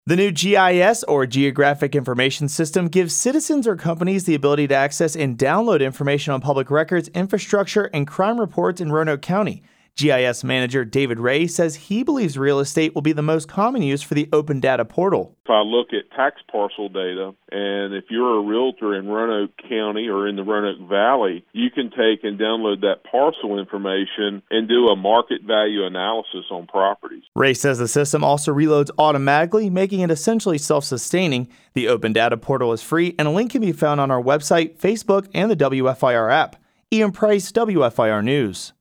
The new GIS, or Geographic Information System, gives citizens or companies the ability to access and download information on public records, infrastructure, and crime reports in Roanoke County. GIS manager David Ray says he believes real estate will be the most common use for the Open Data Portal. If I look at tax parcel data, and if you're a realtor in Roanoke County or in the Roanoke Valley, you can take and download that parcel information and do a market value analysis on properties. Ray says the system also reloads automatically, making it essentially self-sustaining. The Open Data Portal is free, and a link can be found on our website, Facebook, and the WFIR app. Ian Price, WFIR News.